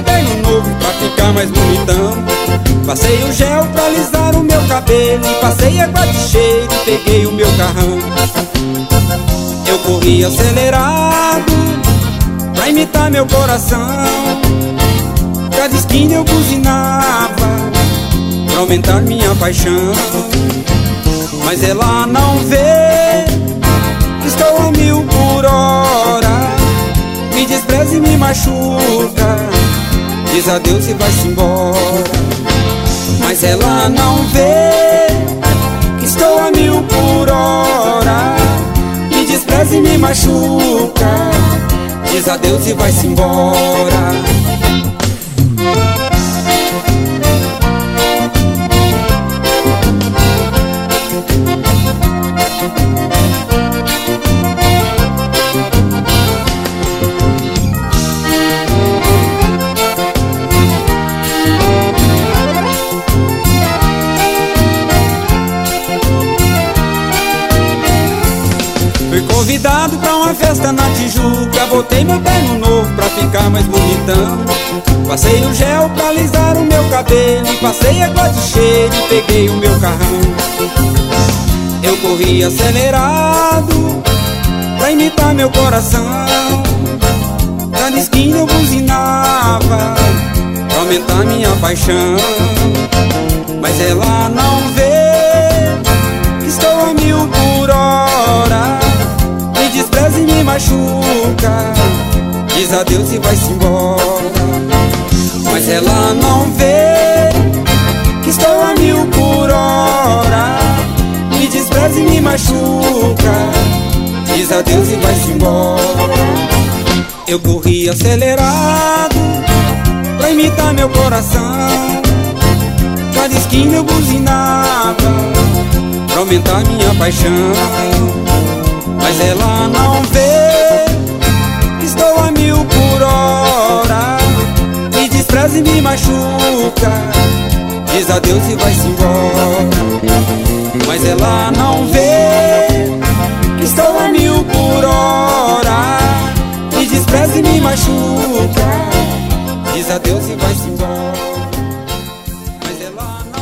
terno novo pra ficar mais bonitão. Passei o gel pra alisar o meu cabelo e passei água de cheiro e peguei o meu carrão. Eu corri acelerado pra imitar meu coração. Cada esquina eu buzinava pra aumentar minha paixão. Mas ela não vê que estou a 1000 por hora. Me despreza e me machuca, diz adeus e vai-se embora. Mas ela não vê que estou a 1000 por hora. Me despreza e me machuca, diz adeus e vai-se embora. Fui convidado pra uma festa na Tijuca. Botei meu terno novo pra ficar mais bonitão. Passei o gel pra alisar o meu cabelo e passei água de cheiro e peguei o meu carrão. Eu corri acelerado pra imitar meu coração. Cada esquina eu buzinava pra aumentar minha paixão. Mas ela não vê que estou a 1000 por hora. Me despreza e me machuca, diz adeus e vai-se embora. Mas ela não vê que estou a 1000 por hora. Me despreza e me machuca, diz adeus e vai-se embora. Eu corri acelerado pra imitar meu coração. Cada esquina eu buzinava pra aumentar minha paixão. Mas ela não vê que estou a 1000 por hora. Me despreza e me machuca, diz adeus e vai-se embora. Mas ela não vê que estou a 1000 por hora. Me despreza e me machuca, diz adeus e vai-se embora. Mas ela não